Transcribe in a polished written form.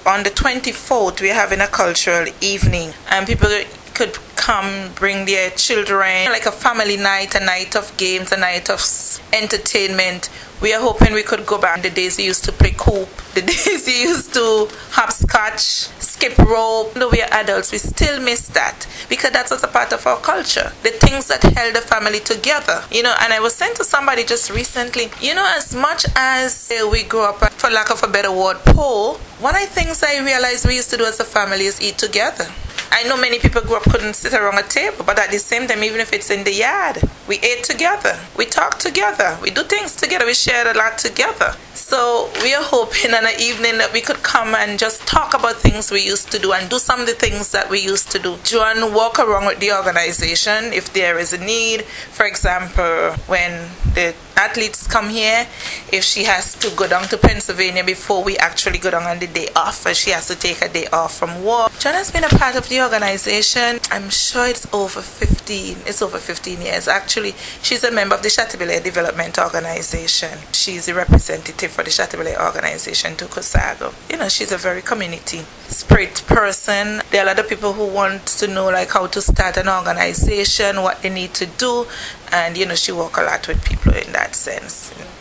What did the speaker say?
On the 24th, we're having a cultural evening, and people could come, bring their children, like a family night, a night of games, a night of entertainment. We are hoping we could go back the days we used to play coop, the days we used to hopscotch, skip rope. Though we are adults, we still miss that because that was a part of our culture. The things that held the family together, and I was saying to somebody just recently, as much as we grew up, for lack of a better word, poor, one of the things I realized we used to do as a family is eat together. I know many people grew up couldn't sit around a table, but at the same time, even if it's in the yard, we ate together, we talked together, we do things together, we shared a lot together. So we are hoping on an evening that we could come and just talk about things we used to do and do some of the things that we used to do. Joan walk around with the organization if there is a need. For example, when the athletes come here, if she has to go down to Pennsylvania before we actually go down on the day off, and she has to take a day off from work. Joan has been a part of the organization. I'm sure it's over 15 years. Actually, she's a member of the Chateaubelair Development Organization. She's the representative for the Chateaubelair organization to COSAGO. She's a very community spirit person. There are a lot of people who want to know how to start an organization, what they need to do, and she works a lot with people in that sense.